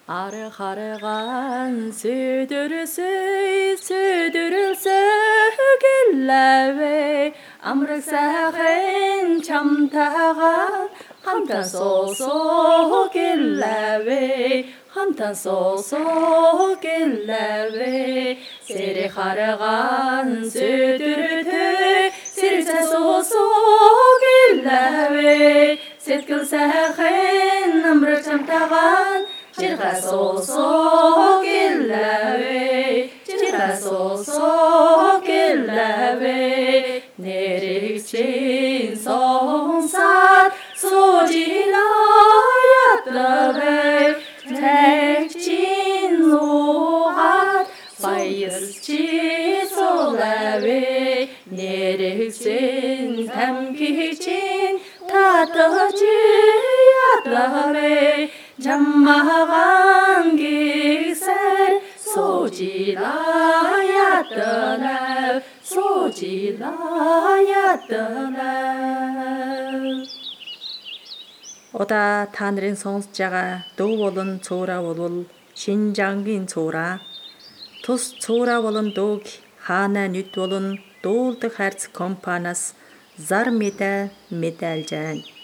Ары қарыған сөйдірілсі келләвей, амрықсақын чамтаған, қамта сол келләвей, қамта сол келләвей. Сері қарыған сөйдірілсі, серсе сол келләвей, сеткілсақын амрық чамтаған, Jirga so gillave, jirga so gillave. Nerikçin sonsat sojila yatlave, tekçin loğat bayırçı solave. Nerikçin temkicin tatıcı yatlave. Jammagan gikser sojilayatlar. Ода та нарын сонсож байгаа дуу болон цуура бол Шинжангийн цуура. Тус цуура болон дууг хаана нүд болон дуулдаг хайрц компаниас зар мэдээлж байна.